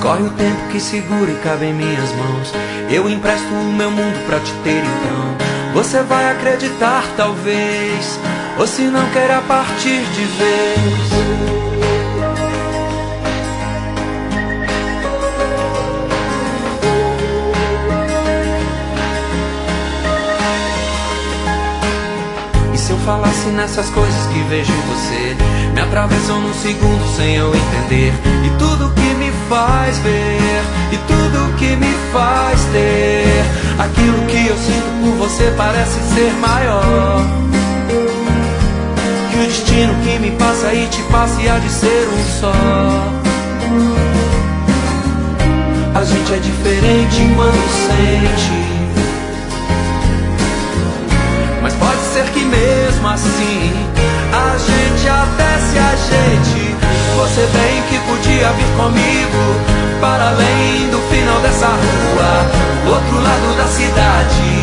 Corre o tempo que segura e cabe em minhas mãos. Eu empresto o meu mundo pra te ter então. Você vai acreditar talvez, ou se não queira partir de vez. Se eu falasse nessas coisas que vejo em você, me atravessam num segundo sem eu entender. E tudo que me faz ver, e tudo que me faz ter, aquilo que eu sinto por você parece ser maior que o destino que me passa e te passa e há de ser um só. A gente é diferente quando sente, mas pode ser que mesmo assim a gente até se ajeite. Você bem que podia vir comigo para além do final dessa rua, do outro lado da cidade,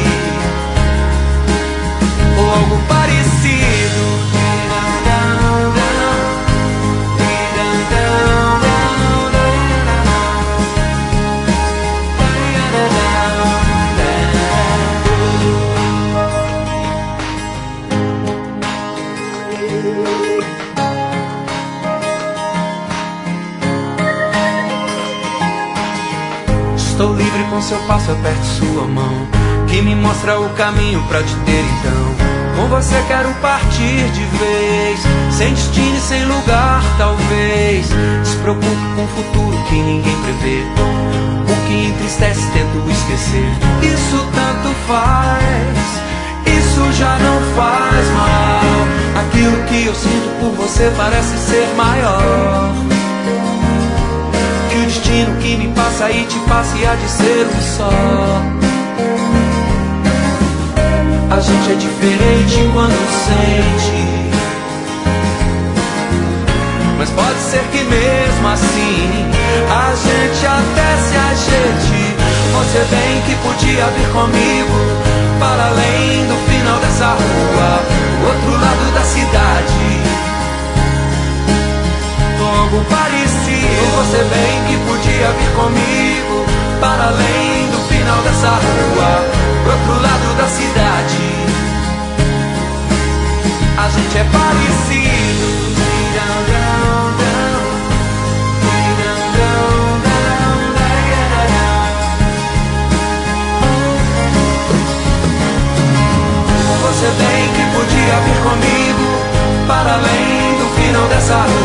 ou algo parecido. Estou livre com seu passo, aperte sua mão, que me mostra o caminho pra te ter então. Com você quero partir de vez, sem destino e sem lugar talvez. Despreocupe com o futuro que ninguém prevê, o que entristece tento esquecer. Isso tanto faz, isso já não faz mal. Aquilo que eu sinto por você parece ser maior que o destino que me passa e te passa e há de ser um só. A gente é diferente quando sente, mas pode ser que mesmo assim a gente até se ajeite. Você bem que podia vir comigo para além do final dessa rua, do outro lado da cidade, algo parecido. Você bem que podia vir comigo para além do final dessa rua, pro outro lado da cidade. A gente é parecido. Você bem que podia vir comigo para além do final dessa rua,